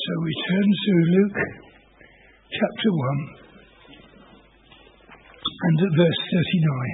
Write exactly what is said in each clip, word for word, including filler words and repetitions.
So we turn to Luke chapter one and at verse thirty-nine.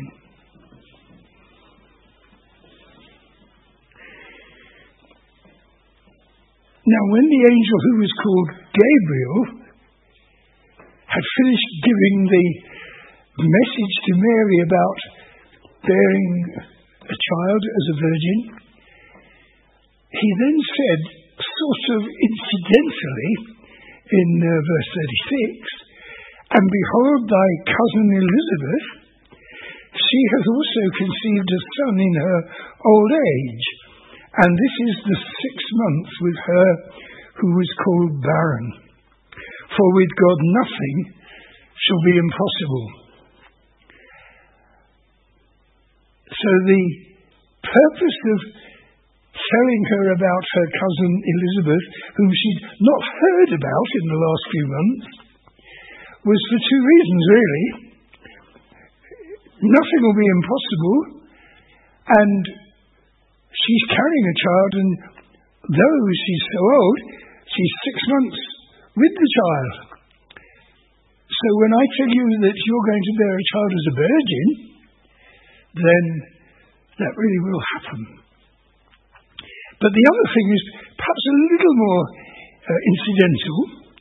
Now when the angel who was called Gabriel had finished giving the message to Mary about bearing a child as a virgin, he then said, sort of incidentally, in uh, verse thirty-six, "And behold, thy cousin Elizabeth, she has also conceived a son in her old age, and this is the sixth month with her who was called barren. For with God nothing shall be impossible." So the purpose of telling her about her cousin Elizabeth, whom she'd not heard about in the last few months, was for two reasons, really. Nothing will be impossible, and she's carrying a child, and though she's so old, she's six months with the child. So when I tell you that you're going to bear a child as a virgin, then that really will happen. But the other thing is perhaps a little more uh, incidental.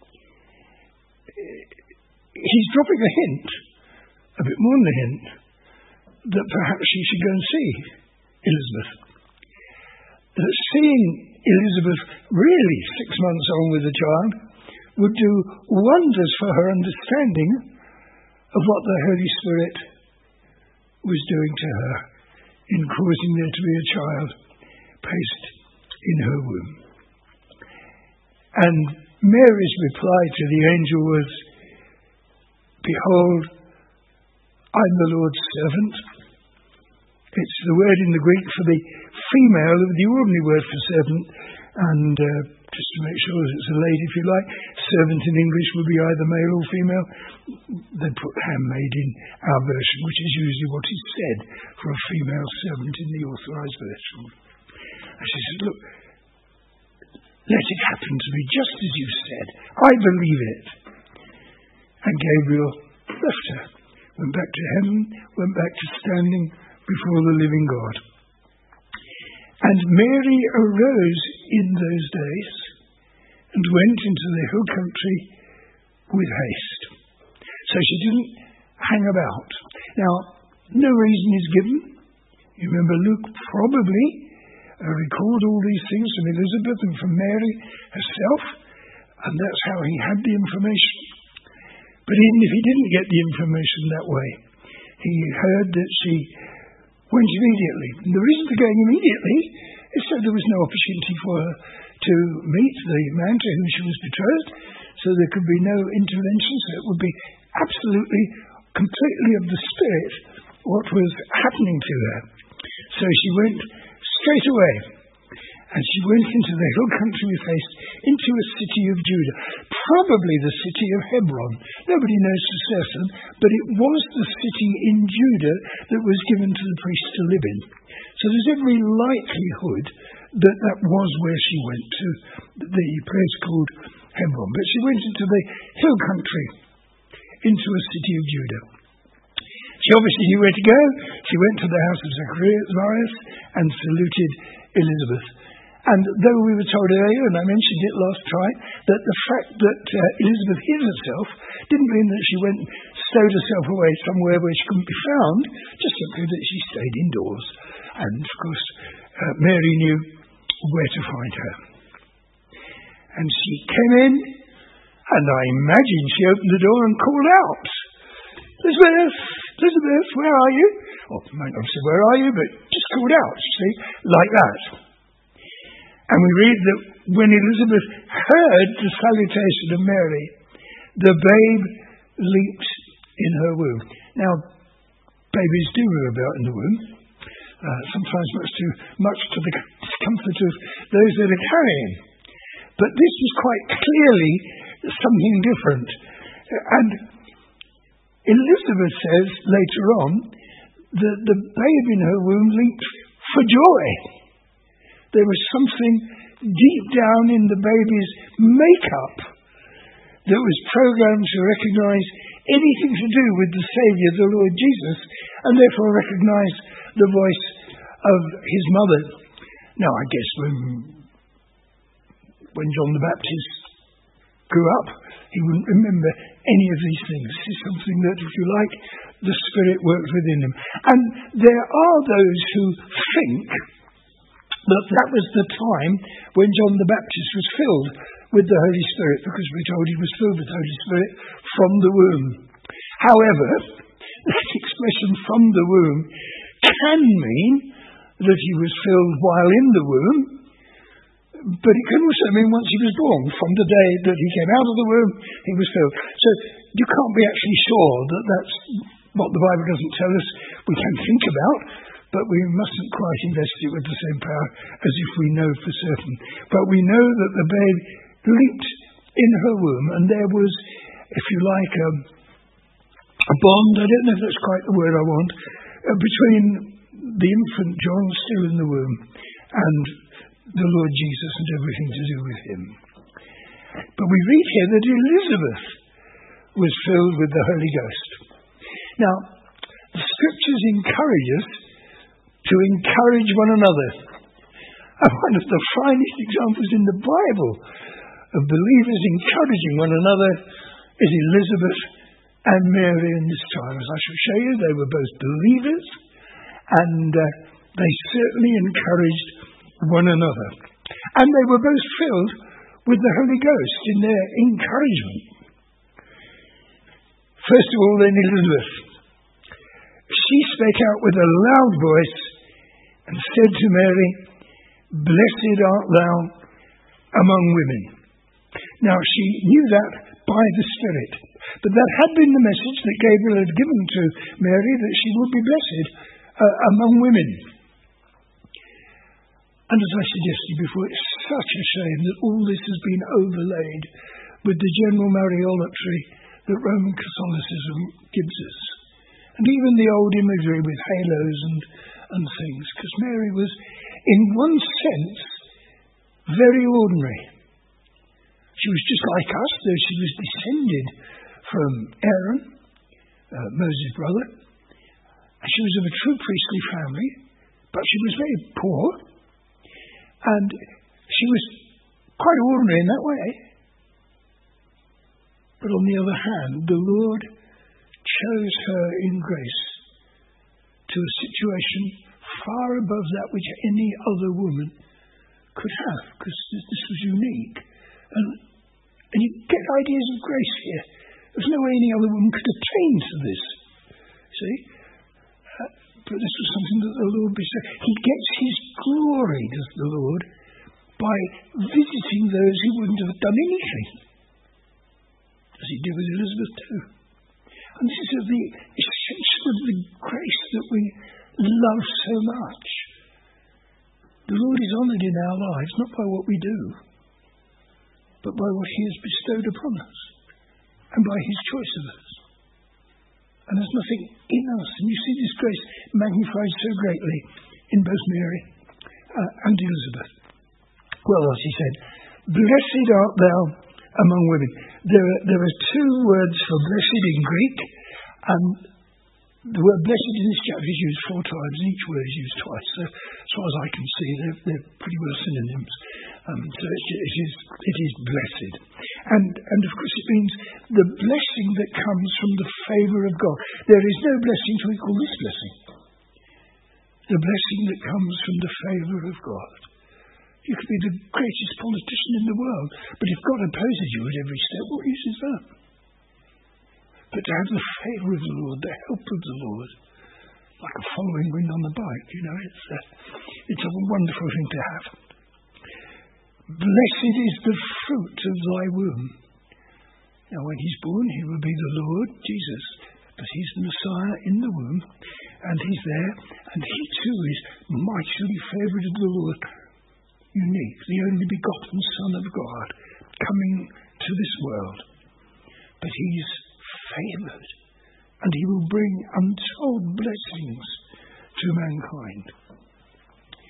He's dropping a hint, a bit more than a hint, that perhaps she should go and see Elizabeth. That seeing Elizabeth really six months on with the child would do wonders for her understanding of what the Holy Spirit was doing to her in causing there to be a child placed in her womb. And Mary's reply to the angel was, "Behold, I'm the Lord's servant." It's the word in the Greek for the female of the ordinary word for servant, and uh, just to make sure that it's a lady, if you like, servant in English would be either male or female. They put handmaid in our version, which is usually what is said for a female servant in the authorized version. And she said, "Look, let it happen to me just as you said. I believe it." And Gabriel left her, went back to heaven, went back to standing before the living God. And Mary arose in those days and went into the hill country with haste. So she didn't hang about. Now, no reason is given. You remember Luke probably uh, recalled all these things from Elizabeth and from Mary herself, and that's how he had the information. But even if he didn't get the information that way, he heard that she went immediately. And the reason for going immediately is so there was no opportunity for her to meet the man to whom she was betrothed, so there could be no intervention, so it would be absolutely, completely of the Spirit what was happening to her. So she went straight away, and she went into the hill country with haste, into a city of Judah, probably the city of Hebron. Nobody knows for certain, but it was the city in Judah that was given to the priests to live in. So there's every likelihood that that was where she went to, the place called Hebron. But she went into the hill country, into a city of Judah. She obviously knew where to go. She went to the house of Zacharias and saluted Elizabeth. And though we were told earlier, and I mentioned it last time, that the fact that uh, Elizabeth hid herself didn't mean that she went and stowed herself away somewhere where she couldn't be found, just simply that she stayed indoors. And of course, uh, Mary knew where to find her. And she came in, and I imagine she opened the door and called out, "Elizabeth, Elizabeth, where are you?" Well, I might not say, "Where are you?" but just called out, you see, like that. And we read that when Elizabeth heard the salutation of Mary, the babe leaped in her womb. Now, babies do move about in the womb, uh, sometimes much too much to the discomfort of those that are carrying. But this is quite clearly something different. And Elizabeth says later on that the babe in her womb leaped for joy. There was something deep down in the baby's makeup that was programmed to recognize anything to do with the Saviour, the Lord Jesus, and therefore recognize the voice of his mother. Now, I guess when, when John the Baptist grew up, he wouldn't remember any of these things. This is something that, if you like, the Spirit works within him. And there are those who think that that was the time when John the Baptist was filled with the Holy Spirit, because we're told he was filled with the Holy Spirit from the womb. However, that expression "from the womb" can mean that he was filled while in the womb, but it can also mean once he was born. From the day that he came out of the womb, he was filled. So you can't be actually sure that that's what the Bible doesn't tell us. We can think about, but we mustn't quite invest it with the same power as if we know for certain. But we know that the babe leaped in her womb, and there was, if you like, um, a bond, I don't know if that's quite the word I want, uh, between the infant John still in the womb and the Lord Jesus and everything to do with him. But we read here that Elizabeth was filled with the Holy Ghost. Now, the scriptures encourage us to encourage one another. And one of the finest examples in the Bible of believers encouraging one another is Elizabeth and Mary in this time. As I shall show you, they were both believers, and uh, they certainly encouraged one another. And they were both filled with the Holy Ghost in their encouragement. First of all, then Elizabeth. She spake out with a loud voice and said to Mary, "Blessed art thou among women." Now, she knew that by the Spirit, but that had been the message that Gabriel had given to Mary, that she would be blessed uh, among women. And as I suggested before, it's such a shame that all this has been overlaid with the general Mariolatry that Roman Catholicism gives us. And even the old imagery with halos and, and things, because Mary was, in one sense, very ordinary. She was just like us, though she was descended from Aaron, uh, Moses' brother. And she was of a true priestly family, but she was very poor. And she was quite ordinary in that way. But on the other hand, the Lord chose her in grace to a situation far above that which any other woman could have, because this was unique. And, and you get ideas of grace here. There's no way any other woman could attain to this. See? Uh, but this was something that the Lord bestowed. He gets his glory, does the Lord, by visiting those who wouldn't have done anything, as he did with Elizabeth too. And this is the essence of the grace that we love so much. The Lord is honoured in our lives, not by what we do, but by what he has bestowed upon us, and by his choice of us. And there's nothing in us. And you see this grace magnified so greatly in both Mary uh, and Elizabeth. Well, as he said, "Blessed art thou among women." There are, there are two words for blessed in Greek, and the word blessed in this chapter is used four times, and each word is used twice. So, as far as I can see, they're, they're pretty well synonyms. Um, so it, it, is, it is blessed. And, and of course it means the blessing that comes from the favour of God. There is no blessing to equal this blessing. The blessing that comes from the favour of God. You could be the greatest politician in the world, but if God opposes you at every step, what use is that? But to have the favour of the Lord, the help of the Lord, like a following wind on the bike, you know, it's a, it's a wonderful thing to have. Blessed is the fruit of thy womb. Now, when he's born, he will be the Lord Jesus, but he's the Messiah in the womb, and he's there, and he too is mightily favoured of the Lord. Unique, the only begotten Son of God, coming to this world. But he's favoured, and he will bring untold blessings to mankind.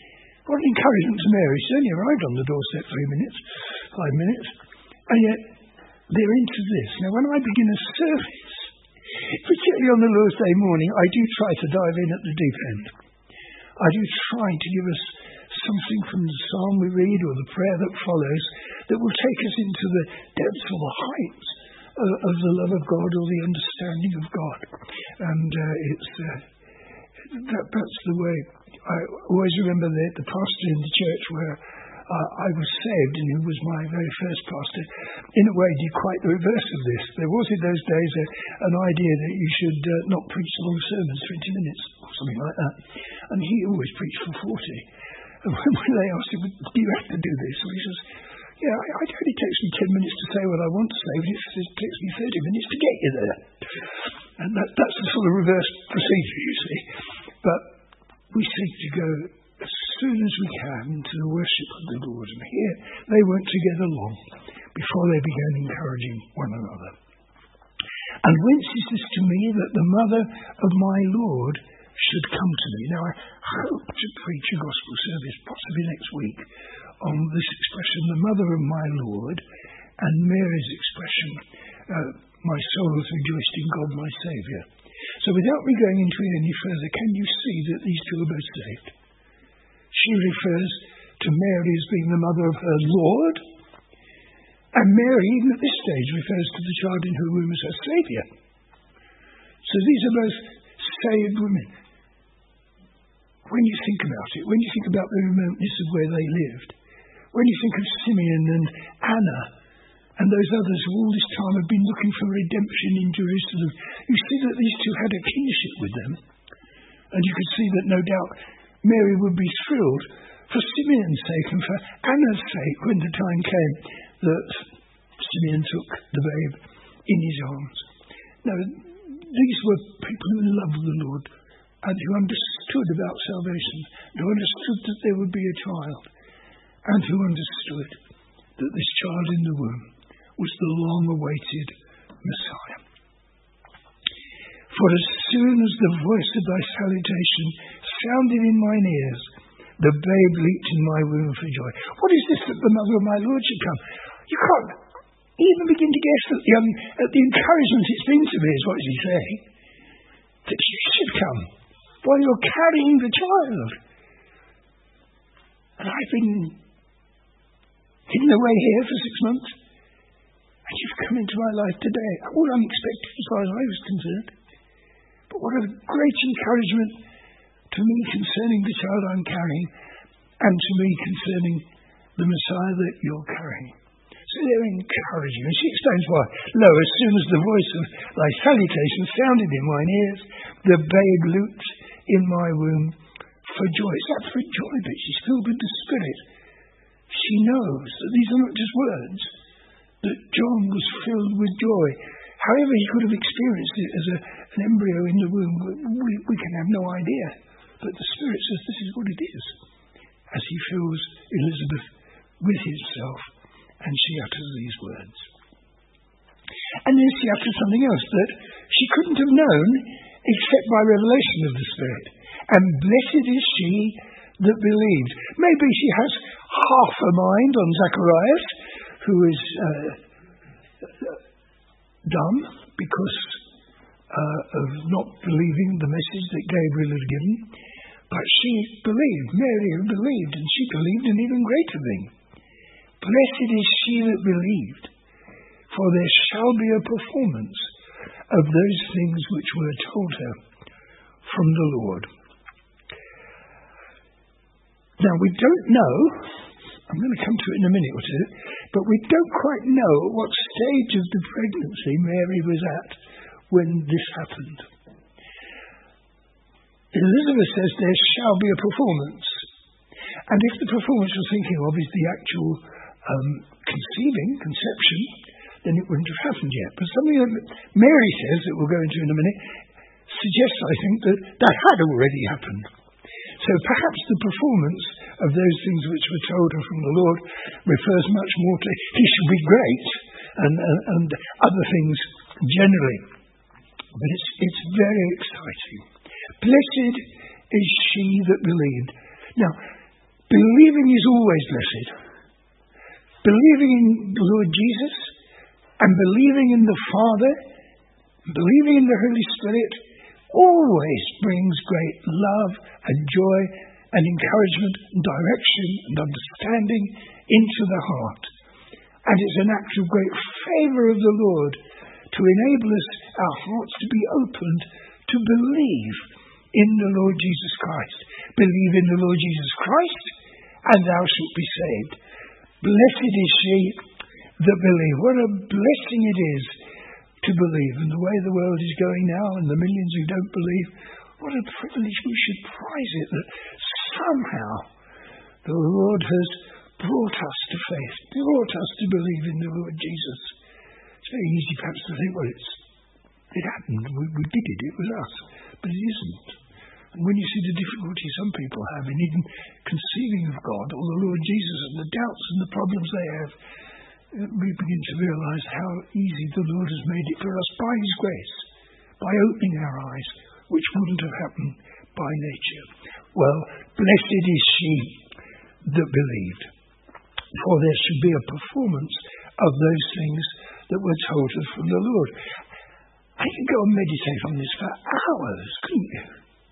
What an encouragement to Mary. She's only arrived on the doorstep three minutes, five minutes, and yet they're into this. Now, when I begin a service, particularly on the Lord's Day morning, I do try to dive in at the deep end. I do try to give us something from the psalm we read or the prayer that follows that will take us into the depths or the heights of, of the love of God or the understanding of God. And uh, it's uh, that, that's the way. I always remember the, the pastor in the church where uh, I was saved, and who was my very first pastor, in a way did quite the reverse of this. There was in those days a, an idea that you should uh, not preach long sermons, twenty minutes or something like that. And he always preached for forty. And when they asked him, do you have to do this? Well, he says, yeah, it only takes me ten minutes to say what I want to say, but it takes me thirty minutes to get you there. And that, that's the sort of reverse procedure, you see. But we seek to go as soon as we can to the worship of the Lord. And here they weren't together long before they began encouraging one another. And whence is this to me that the mother of my Lord should come to me? Now, I hope to preach a gospel service, possibly next week, on this expression, the mother of my Lord, and Mary's expression, uh, my soul has rejoiced in God my Saviour. So without me going into it any further, can you see that these two are both saved? She refers to Mary as being the mother of her Lord, and Mary, even at this stage, refers to the child in her womb as her Saviour. So these are both saved women. When you think about it, when you think about the remoteness of where they lived, when you think of Simeon and Anna, and those others who all this time have been looking for redemption in Jerusalem, you see that these two had a kinship with them. And you could see that no doubt Mary would be thrilled for Simeon's sake and for Anna's sake when the time came that Simeon took the babe in his arms. Now, these were people who loved the Lord and who understood about salvation, who understood that there would be a child, and who understood that this child in the womb was the long-awaited Messiah. For as soon as the voice of thy salutation sounded in mine ears, the babe leaped in my womb for joy. What is this that the mother of my Lord should come? You can't even begin to guess at the, um, at the encouragement it's been to me, is what he's saying. That she should come while you're carrying the child. And I've been hidden away here for six months. And you've come into my life today. All unexpected as far as I was concerned. But what a great encouragement to me concerning the child I'm carrying, and to me concerning the Messiah that you're carrying. So they're encouraging. And she explains why. Lo, as soon as the voice of thy salutation sounded in mine ears, the babe leaped in my womb for joy. It's that for joy bit. She's filled with the Spirit. She knows that these are not just words, that John was filled with joy. However he could have experienced it as a, an embryo in the womb, we, we can have no idea. But the Spirit says this is what it is, as he fills Elizabeth with himself, and she utters these words. And then she utters something else that she couldn't have known except by revelation of the Spirit. And blessed is she that believed. Maybe she has half a mind on Zacharias, who is uh, dumb because uh, of not believing the message that Gabriel had given. But she believed, Mary believed, and she believed an even greater thing. Blessed is she that believed, for there shall be a performance of those things which were told her from the Lord. Now, we don't know, I'm going to come to it in a minute or two, but we don't quite know at what stage of the pregnancy Mary was at when this happened. Elizabeth says there shall be a performance. And if the performance we're thinking of is the actual um, conceiving, conception, then it wouldn't have happened yet. But something that Mary says, that we'll go into in a minute, suggests, I think, that that had already happened. So perhaps the performance of those things which were told her from the Lord refers much more to he should be great and, and, and other things generally. But it's, it's very exciting. Blessed is she that believed. Now, Believing is always blessed. Believing in the Lord Jesus and believing in the Father, believing in the Holy Spirit, always brings great love and joy and encouragement and direction and understanding into the heart. And it's an act of great favour of the Lord to enable us, our hearts to be opened to believe in the Lord Jesus Christ. Believe in the Lord Jesus Christ, and thou shalt be saved. Blessed is she that believe. What a blessing it is to believe. And the way the world is going now, and the millions who don't believe, what a privilege. We should prize it that somehow the Lord has brought us to faith, brought us to believe in the Lord Jesus. It's very easy perhaps to think, well, it's, it happened, we, we did it, it was us. But it isn't. And when you see the difficulty some people have in even conceiving of God or the Lord Jesus and the doubts and the problems they have, we begin to realise how easy the Lord has made it for us by His grace, by opening our eyes, which wouldn't have happened by nature. Well, blessed is she that believed, for there should be a performance of those things that were told us from the Lord. I could go and meditate on this for hours, couldn't you?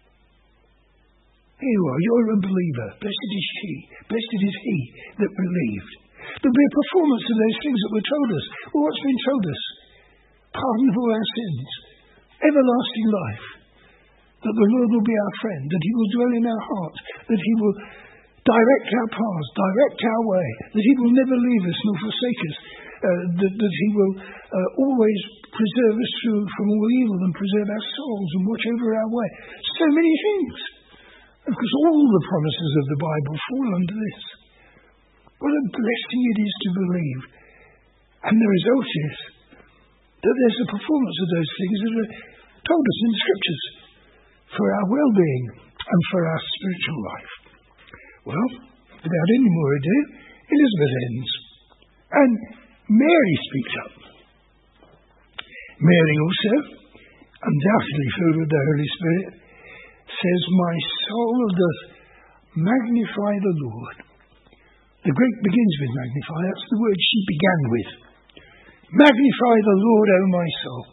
Here you are, you're a believer. Blessed is she, blessed is he that believed. There'll be a performance of those things that were told us. Well, what's been told us? Pardon of all our sins, everlasting life, that the Lord will be our friend, that He will dwell in our hearts, that He will direct our paths, direct our way, that He will never leave us nor forsake us, uh, that, that He will uh, always preserve us through, from all evil and preserve our souls and watch over our way. So many things. Because all the promises of the Bible fall under this. What a blessing it is to believe. And the result is that there's a performance of those things that are told us in the Scriptures for our well-being and for our spiritual life. Well, without any more ado, Elizabeth ends. And Mary speaks up. Mary also, undoubtedly filled with the Holy Spirit, says, my soul doth magnify the Lord. The Greek begins with magnify. That's the word she began with. Magnify the Lord, O my soul.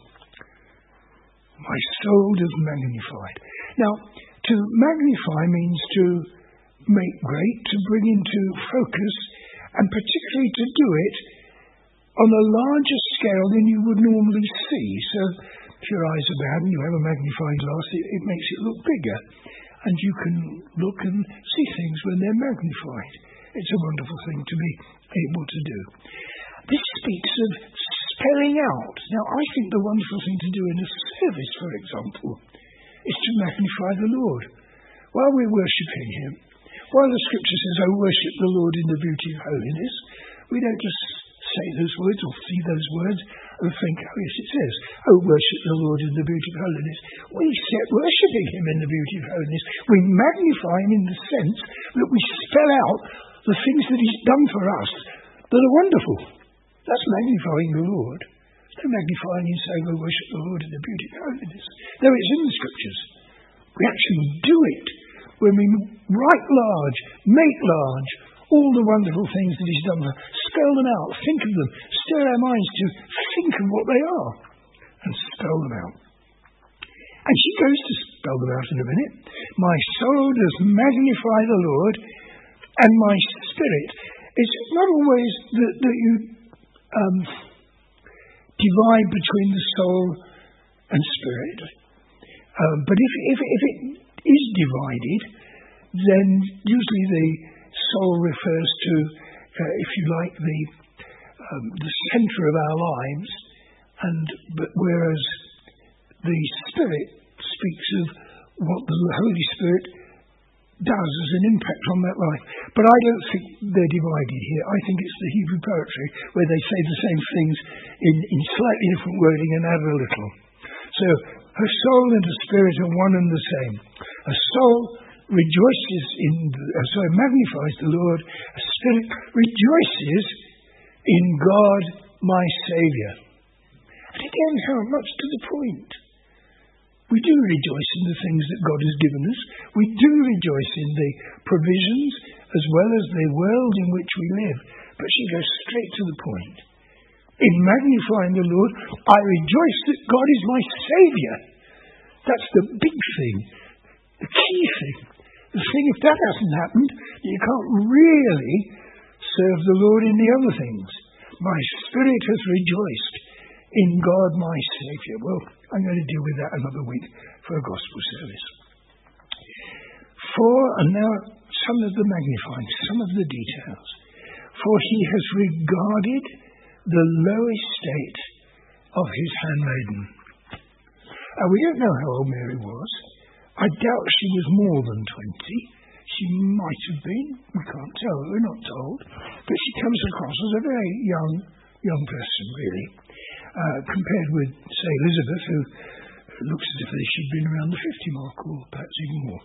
My soul doth magnify. Now, to magnify means to make great, to bring into focus, and particularly to do it on a larger scale than you would normally see. So, if your eyes are bad and you have a magnifying glass, it, it makes it look bigger. And you can look and see things when they're magnified. It's a wonderful thing to be able to do. This speaks of spelling out. Now, I think the wonderful thing to do in a service, for example, is to magnify the Lord. While we're worshipping Him, while the Scripture says, oh, worship the Lord in the beauty of holiness, we don't just say those words or see those words and think, oh yes, it says, oh, worship the Lord in the beauty of holiness. We set worshipping Him in the beauty of holiness. We magnify Him in the sense that we spell out the things that He's done for us that are wonderful. That's magnifying the Lord. There's no magnifying in saying, oh, worship the Lord in the beauty of holiness. Though it's in the Scriptures. We actually do it when we write large, make large, all the wonderful things that He's done for us. Spell them out, think of them, stir our minds to think of what they are, and spell them out. And she goes to spell them out in a minute. My soul does magnify the Lord, and my spirit. It's not always that, that you um, divide between the soul and spirit. Um, but if, if, if it is divided, then usually the soul refers to, uh, if you like, the um, the centre of our lives, and but whereas the Spirit speaks of what the Holy Spirit does as an impact on that life. But I don't think they're divided here. I think it's the Hebrew poetry where they say the same things in, in slightly different wording and add a little. So a soul and a spirit are one and the same. A soul rejoices in, uh, sorry, magnifies the Lord. A spirit rejoices in God, my Saviour. And again, how much to the point. We do rejoice in the things that God has given us. We do rejoice in the provisions as well as the world in which we live. But she goes straight to the point. In magnifying the Lord, I rejoice that God is my Saviour. That's the big thing, the key thing. The thing, if that hasn't happened, you can't really serve the Lord in the other things. My spirit has rejoiced in God my Saviour. Well, I'm going to deal with that another week for a gospel service. For, and now some of the magnifying, some of the details. For he has regarded the low estate of his handmaiden. Uh, we don't know how old Mary was. I doubt she was more than twenty. She might have been. We can't tell. We're not told. But she comes across as a very young, young person, really. Uh, compared with, say, Elizabeth, who looks as if she'd been around the fifty mark, or perhaps even more.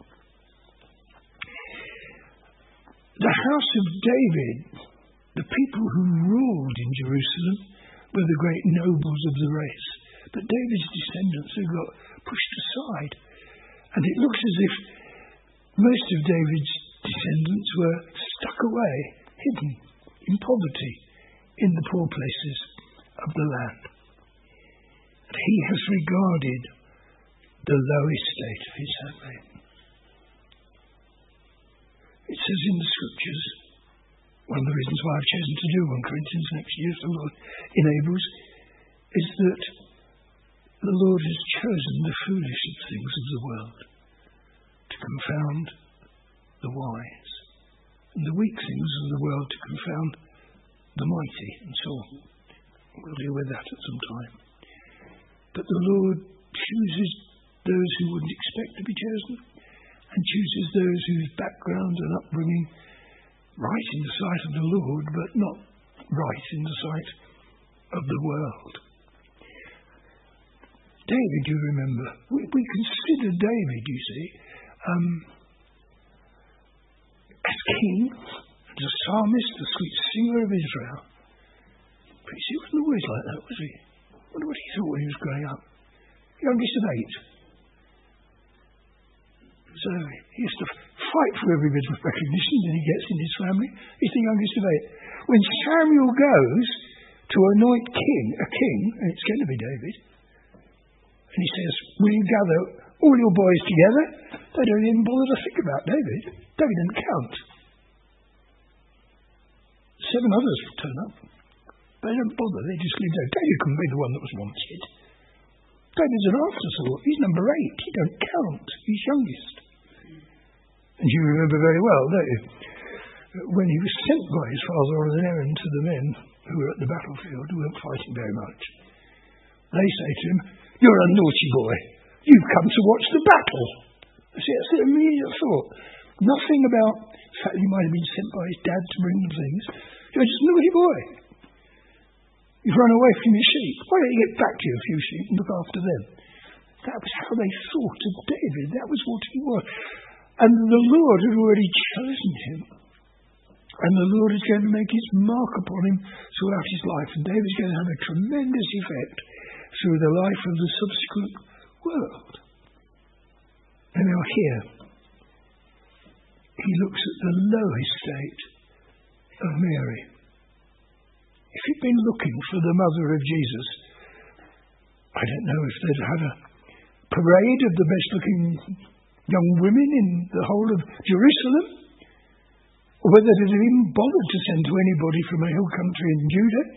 The house of David, the people who ruled in Jerusalem, were the great nobles of the race. But David's descendants have got pushed aside. And it looks as if most of David's descendants were stuck away, hidden, in poverty, in the poor places of the land. And he has regarded the low estate of his handmaiden. It says in the scriptures, one of the reasons why I've chosen to do First Corinthians next year, if the Lord enables, is that the Lord has chosen the foolish things of the world to confound the wise, and the weak things of the world to confound the mighty, and so on. We'll deal with that at some time. But the Lord chooses those who wouldn't expect to be chosen, and chooses those whose background and upbringing right in the sight of the Lord, but not right in the sight of the world. David, you remember, we, we consider David, you see, um, as king, as a psalmist, the sweet singer of Israel. But you see, he wasn't always like that, was he? I wonder what he thought when he was growing up. Youngest of eight. So he used to fight for every bit of recognition that he gets in his family. He's the youngest of eight. When Samuel goes to anoint king, a king, and it's going to be David, and he says, will you gather all your boys together? They don't even bother to think about David. David didn't count. Seven others turn up. They don't bother. They just leave David. David couldn't be the one that was wanted. David's an afterthought. He's number eight. He don't count. He's youngest. And you remember very well, don't you? When he was sent by his father on an errand to the men who were at the battlefield, who weren't fighting very much, they say to him, you're a naughty boy. You've come to watch the battle. See, that's the immediate thought. Nothing about the fact that he might have been sent by his dad to bring them things. You're just a naughty boy. You've run away from your sheep. Why don't you get back to your few sheep and look after them? That was how they thought of David. That was what he was. And the Lord had already chosen him. And the Lord is going to make his mark upon him throughout his life. And David's going to have a tremendous effect through the life of the subsequent world. And now here, he looks at the low estate of Mary. If he'd been looking for the mother of Jesus, I don't know if they'd had a parade of the best-looking young women in the whole of Jerusalem, or whether they'd have even bothered to send to anybody from a hill country in Judah.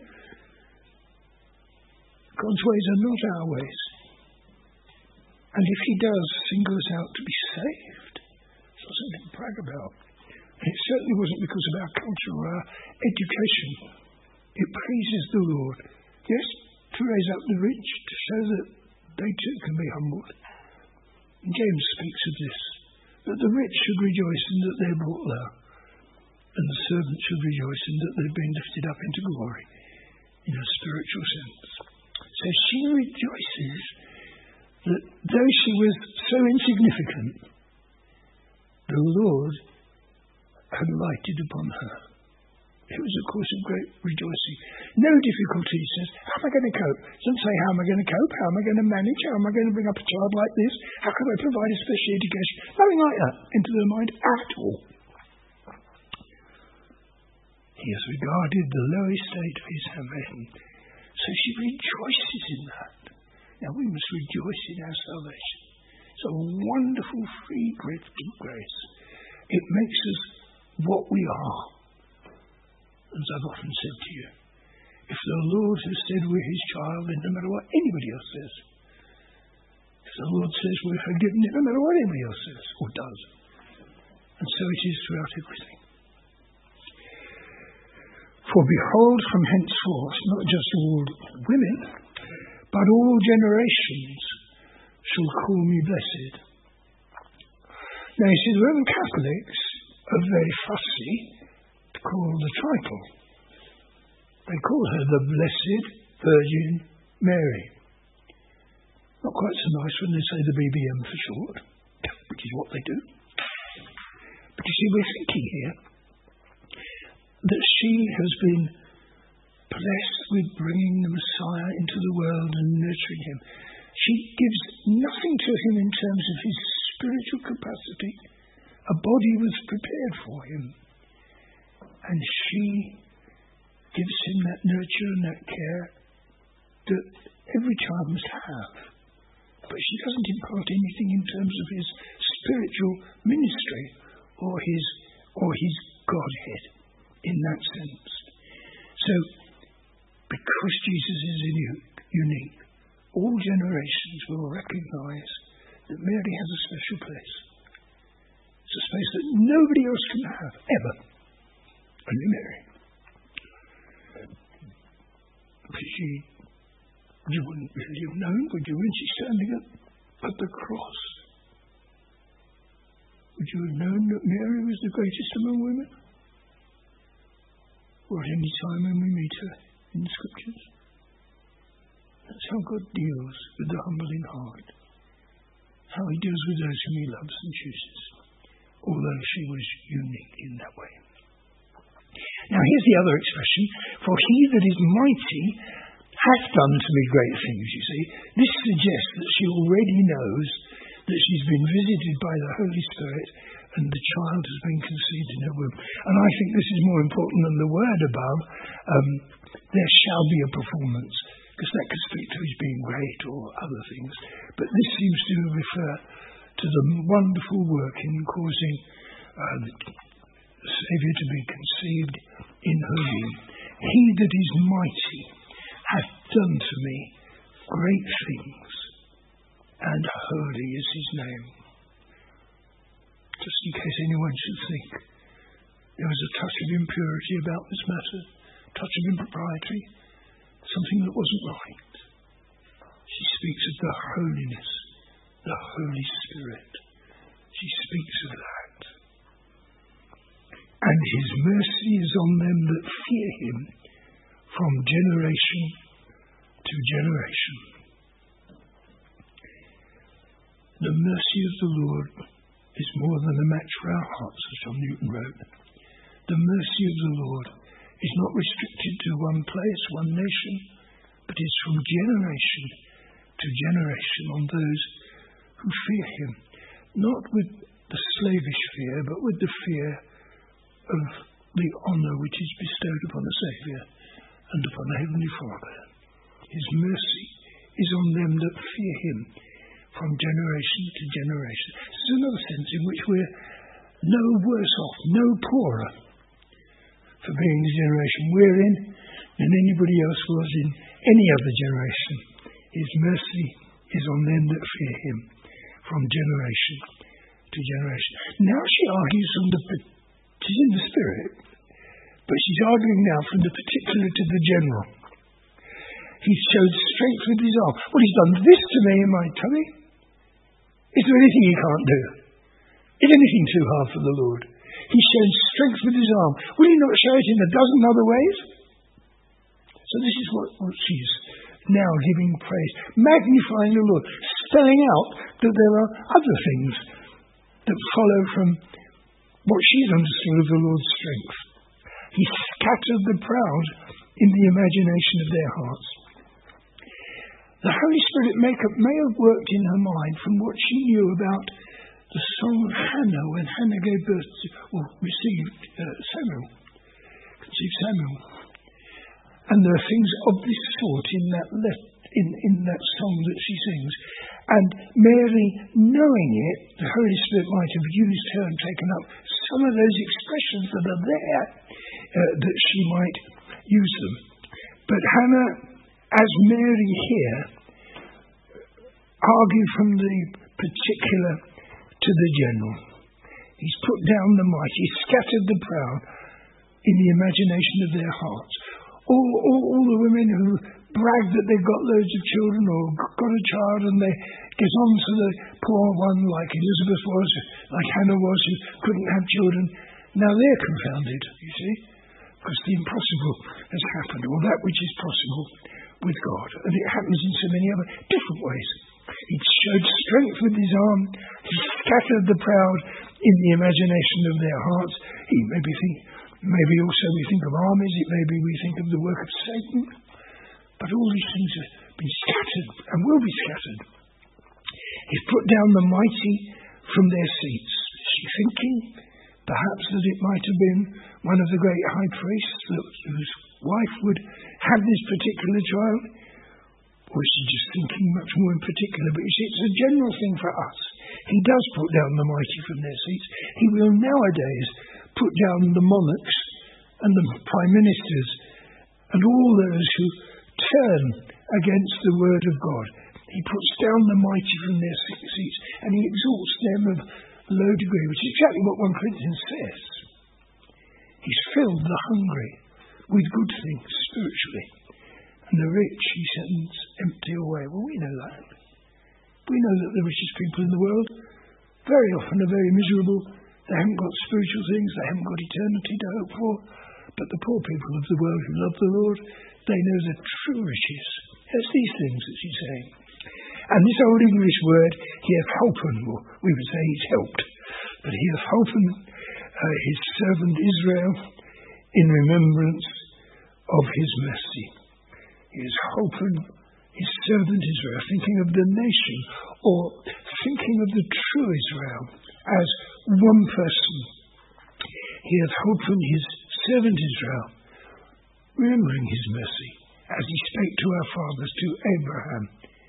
God's ways are not our ways. And if he does single us out to be saved, it's not something to brag about. And it certainly wasn't because of our culture or our education. It pleases the Lord, yes, to raise up the rich, to show that they too can be humbled. And James speaks of this, that the rich should rejoice in that they're brought low, and the servant should rejoice in that they've been lifted up into glory, in a spiritual sense. So she rejoices that though she was so insignificant, the Lord had lighted upon her. It was a cause of great rejoicing. No difficulty, he says. How am I going to cope? He doesn't say, how am I going to cope? How am I going to manage? How am I going to bring up a child like this? How can I provide a special education? Nothing like that into their mind at all. He has regarded the low estate of his handmaiden. So she rejoices in that. Now we must rejoice in our salvation. It's a wonderful free gift of grace. It makes us what we are. As I've often said to you, if the Lord has said we're his child, then no matter what anybody else says, if the Lord says we're forgiven, no matter what anybody else says or does. And so it is throughout everything. For behold, from henceforth, not just all women, but all generations shall call me blessed. Now you see, the Roman Catholics are very fussy to call the title. They call her the Blessed Virgin Mary. Not quite so nice when they say the B B M for short, which is what they do. But you see, we're thinking here that she has been blessed with bringing the Messiah into the world and nurturing him. She gives nothing to him in terms of his spiritual capacity. A body was prepared for him. And she gives him that nurture and that care that every child must have. But she doesn't impart anything in terms of his spiritual ministry or his or his Godhead in that sense. So, because Jesus is unique, all generations will recognise that Mary has a special place. It's a space that nobody else can have, ever. Only Mary. She, you wouldn't really have known, would you, when she's standing at, at the cross? Would you have known that Mary was the greatest among women? Or at any time when we meet her in the Scriptures? That's how God deals with the humble in heart. How he deals with those whom he loves and chooses. Although she was unique in that way. Now here's the other expression. For he that is mighty hath done to me great things, you see. This suggests that she already knows that she's been visited by the Holy Spirit and the child has been conceived in her womb. And I think this is more important than the word above. Um, there shall be a performance, because that could speak to his being great or other things. But this seems to refer to the wonderful work in causing uh, the Saviour to be conceived in her womb. He that is mighty hath done to me great things, and holy is his name. Just in case anyone should think there was a touch of impurity about this matter, a touch of impropriety, something that wasn't right. She speaks of the holiness, the Holy Spirit. She speaks of that. And his mercy is on them that fear him from generation to generation. The mercy of the Lord is more than a match for our hearts, as John Newton wrote. The mercy of the Lord is not restricted to one place, one nation, but is from generation to generation on those who fear him, not with the slavish fear, but with the fear of the honour which is bestowed upon the Saviour and upon the Heavenly Father. His mercy is on them that fear him from generation to generation. This is another sense in which we're no worse off, no poorer for being the generation we're in than anybody else was in any other generation. His mercy is on them that fear him from generation to generation. Now she argues from the, she's in the spirit, but she's arguing now from the particular to the general. He showed strength with his arm. Well, he's done this to me in my tummy. Is there anything he can't do? Is anything too hard for the Lord? He showed strength with his arm. Will he not show it in a dozen other ways? So this is what, what she's now giving praise, magnifying the Lord, spelling out that there are other things that follow from what she's understood of the Lord's strength. He scattered the proud in the imagination of their hearts. The Holy Spirit may have worked in her mind from what she knew about the song of Hannah when Hannah gave birth to, or received uh, Samuel. See Samuel. And there are things of this sort in that le- in, in that song that she sings. And Mary, knowing it, the Holy Spirit might have used her and taken up some of those expressions that are there, uh, that she might use them. But Hannah, as Mary here, argued from the particular to the general. He's put down the mighty, scattered the proud in the imagination of their hearts. All, all, all the women who brag that they've got loads of children or got a child and they get on to the poor one like Elizabeth was, like Hannah was, who couldn't have children. Now they're confounded, you see, because the impossible has happened, or that which is possible with God. And it happens in so many other different ways. He showed strength with his arm. He scattered the proud in the imagination of their hearts. He maybe think, maybe also we think of armies. It maybe we think of the work of Satan. But all these things have been scattered and will be scattered. He's put down the mighty from their seats. Is she thinking perhaps that it might have been one of the great high priests that, whose wife would have this particular child? Or is she just thinking much more in particular? But you see, it's a general thing for us. He does put down the mighty from their seats. He will nowadays put down the monarchs and the prime ministers and all those who turn against the word of God. He puts down the mighty from their seats and he exalts them of low degree, which is exactly what First Corinthians says. He's filled the hungry with good things spiritually, and the rich he sends empty away. Well, we know that. We know that the richest people in the world very often are very miserable. They haven't got spiritual things, they haven't got eternity to hope for. But the poor people of the world who love the Lord, they know the true riches. It's these things that she's saying. And this old English word, he hath holpen, or we would say he's helped, but he hath holpen uh, his servant Israel in remembrance of his mercy. He has holpen his servant Israel, thinking of the nation, or thinking of the true Israel as one person. He hath holpen his servant Israel, remembering his mercy, as he spake to our fathers, to Abraham.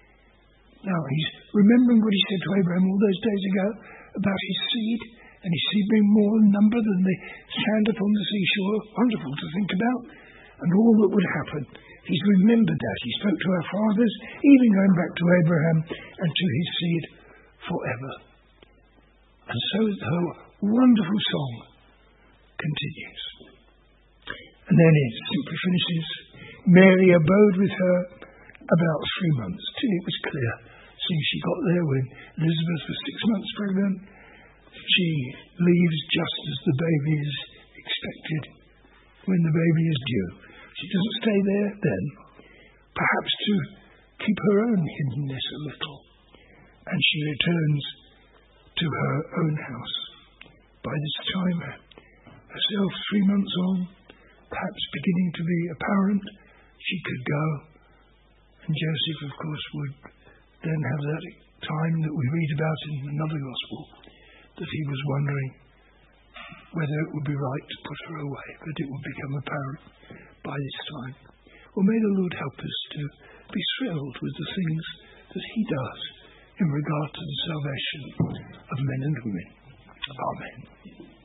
Now, he's remembering what he said to Abraham all those days ago about his seed, and his seed being more in number than the sand upon the seashore. Wonderful to think about, and all that would happen. He's remembered that. He spoke to our fathers, even going back to Abraham, and to his seed forever. And so the wonderful song continues. And then it simply finishes. Mary abode with her about three months, till it was clear. See, she got there when Elizabeth was six months pregnant. She leaves just as the baby is expected, when the baby is due. She doesn't stay there then, perhaps to keep her own hiddenness a little. And she returns to her own house. By this time, herself three months on, perhaps beginning to be apparent, she could go. And Joseph, of course, would then have that time that we read about in another gospel, that he was wondering whether it would be right to put her away, but it would become apparent by this time. Well, may the Lord help us to be thrilled with the things that he does in regard to the salvation of men and women. Amen.